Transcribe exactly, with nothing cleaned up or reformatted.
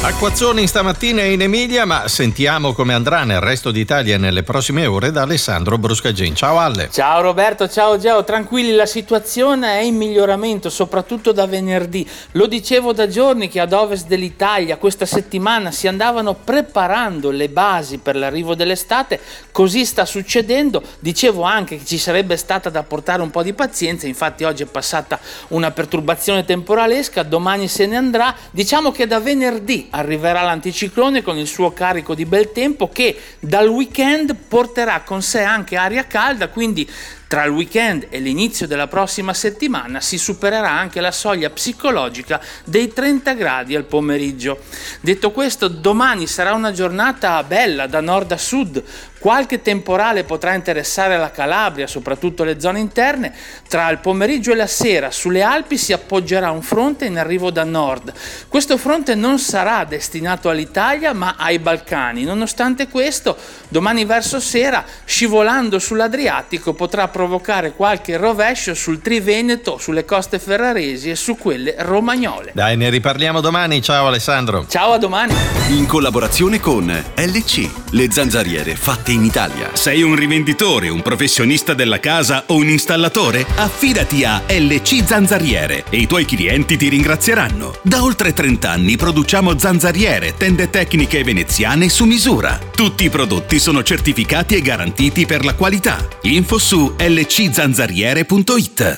Acquazzoni stamattina in Emilia, ma sentiamo come andrà nel resto d'Italia nelle prossime ore da Alessandro Bruscagin. Ciao Ale. Ciao Roberto, ciao Geo, tranquilli, la situazione è in miglioramento, soprattutto da venerdì. Lo dicevo da giorni che ad ovest dell'Italia questa settimana si andavano preparando le basi per l'arrivo dell'estate, così sta succedendo. Dicevo anche che ci sarebbe stata da portare un po' di pazienza, infatti oggi è passata una perturbazione temporalesca, domani se ne andrà. Diciamo che da venerdì arriverà l'anticiclone con il suo carico di bel tempo che dal weekend porterà con sé anche aria calda, quindi tra il weekend e l'inizio della prossima settimana si supererà anche la soglia psicologica dei trenta gradi al pomeriggio. Detto questo, domani sarà una giornata bella da nord a sud. Qualche temporale potrà interessare la Calabria, soprattutto le zone interne. Tra il pomeriggio e la sera sulle Alpi si appoggerà un fronte in arrivo da nord. Questo fronte non sarà destinato all'Italia ma ai Balcani. Nonostante questo, domani verso sera, scivolando sull'Adriatico, potrà provocare qualche rovescio sul Triveneto, sulle coste ferraresi e su quelle romagnole. Dai, ne riparliamo domani. Ciao Alessandro. Ciao, a domani. In collaborazione con L C, le zanzariere fatte in Italia. Sei un rivenditore, un professionista della casa o un installatore? Affidati a L C Zanzariere e i tuoi clienti ti ringrazieranno. Da oltre trenta anni produciamo zanzariere, tende tecniche veneziane su misura. Tutti i prodotti sono certificati e garantiti per la qualità. Info su l c zanzariere punto it.